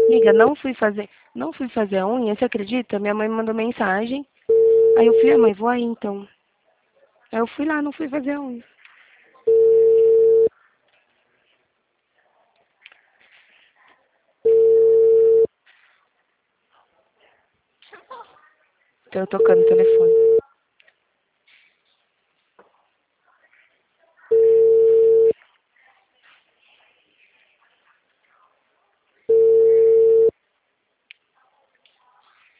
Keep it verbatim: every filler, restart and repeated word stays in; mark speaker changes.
Speaker 1: Amiga, não fui fazer, não fui fazer a unha, você acredita? Minha mãe me mandou mensagem. Aí eu falei, ah, mãe, vou aí então. Aí eu fui lá, não fui fazer a unha. Tô tocando o telefone.